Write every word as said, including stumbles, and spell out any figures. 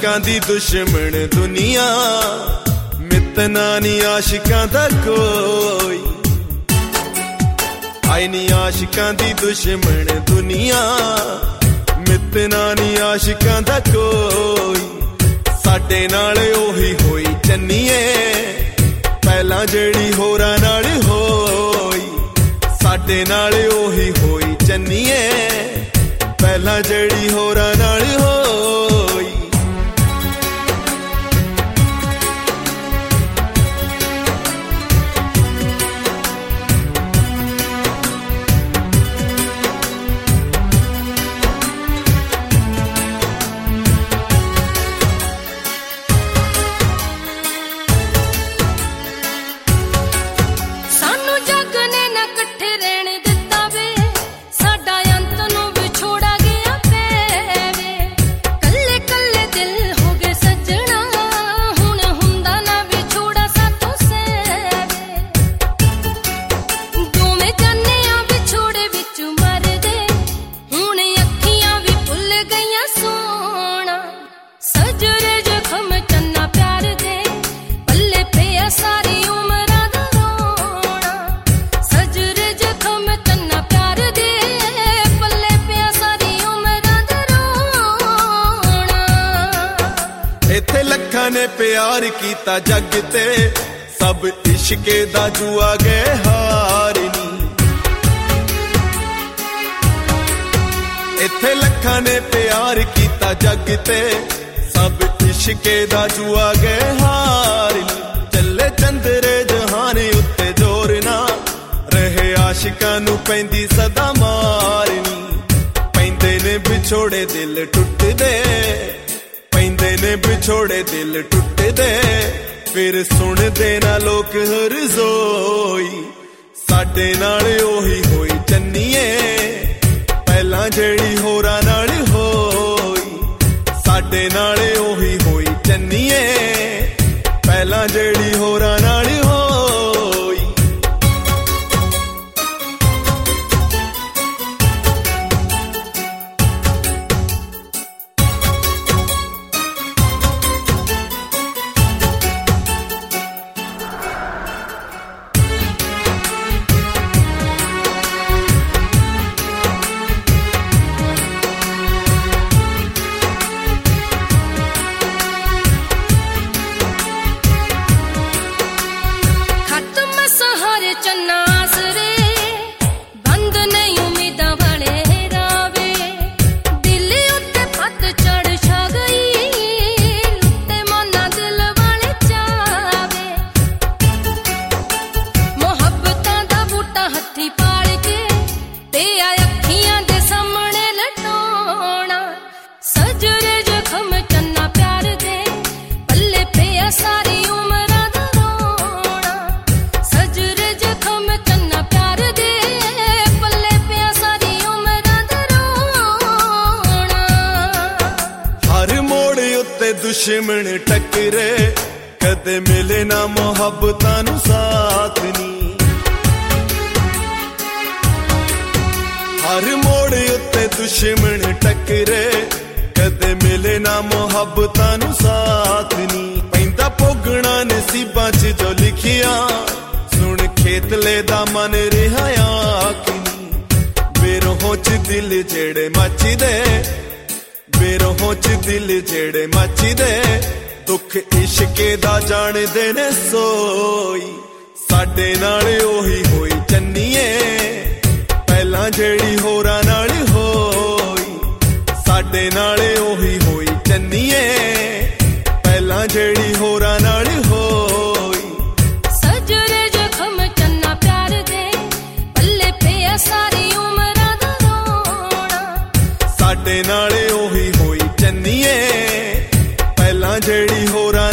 आशिकां दी दुश्मन दुनिया, मितना नी आशिकां दा कोई। आए नी आशिकां दी दुश्मन दुनिया, मितना नी आशिकां दा कोई। साडे नाल ओही होई चन्नीए, पहला जेड़ी होरां नाल होई। साडे नाल ओही होई चन्नीए, पहला जेड़ी होरां नाल होई। इत्थे लखां ने प्यार कीता जग ते, सब इश्के दा जुआ गए हार नी। इत्थे लखां ने प्यार कीता जग ते, सब इश्के दा जुआ गए हार नी। चले चंदरे जहान उत्ते जोर ना, रहे आशिकां नू पैंदी सदा मारनी। पैंदे ने विछोड़े दिल टुटदे, पैंदे ने विछोड़े दिल टुटदे, फिर सुनदे ना लोक हर जोई। साडे नाल ओही होई चन्नीए, पहला जेड़ी होरां नाल होई। साडे नाल ओही होई चन्नीए, पहला जेड़ी होरां नाल होई। दुश्मन टकरे कदे मिले ना मोहब्बतां नू साथ नी। हर मोड़ उत्ते दुश्मन टकरे कदे मिले ना मोहब्बतां नू साथ नी। पैंदा भोगना नसीबां च जो लिखिया, सुन खेतले दा मन रिहा आखनी। बेरोहों च दिल जेड़े मचदे, बेरोहों च दिल जेड़े मचदे, दुख इश्के दा जाणदे ने सोई। साडे नाल ओही होई चन्नीए, पहला जेड़ी होरां नाल होई। साडे नाल ओही होई चन्नीए, पहला जेड़ी होरां नाल होई। सजरे जख्म चन्ना प्यार दे, पल्ले पिया सारी उमरां दा रोना। साडे नाल ओही होई चन्नीए, पहला जेड़ी होरां